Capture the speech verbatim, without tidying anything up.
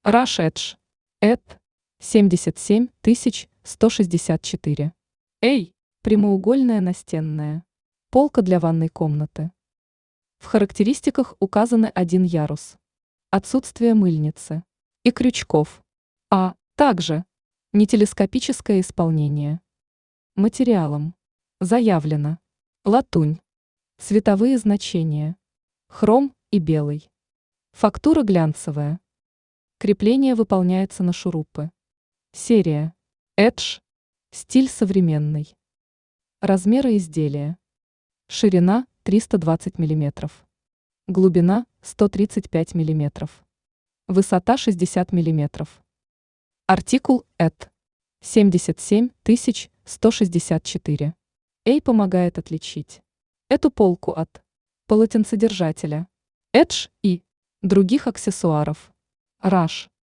Rush Edge. Эд семьдесят семь тысяч сто шестьдесят четыре. Эй, прямоугольная настенная. Полка для ванной комнаты. В характеристиках указаны один ярус, отсутствие мыльницы и крючков, а также нетелескопическое исполнение. Материалом заявлено латунь, цветовые значения хром и белый, фактура глянцевая, крепление выполняется на шурупы, серия Edge, стиль современный, размеры изделия, ширина триста двадцать миллиметров, глубина сто тридцать пять миллиметров, высота шестьдесят миллиметров. Артикул Эд семьдесят семь тысяч сто шестьдесят четыре. Эй помогает отличить эту полку от полотенцедержателя Edge и других аксессуаров Rush.